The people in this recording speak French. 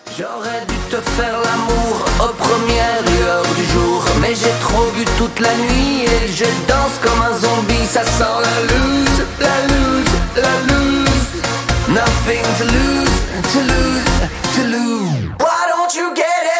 J'aurais dû te faire l'amour aux premières lueurs du jour, mais j'ai trop bu toute la nuit et je danse comme un zombie. Ça sent la loose, la loose, la loose. Nothing to lose, to lose, to lose. Why don't you get it?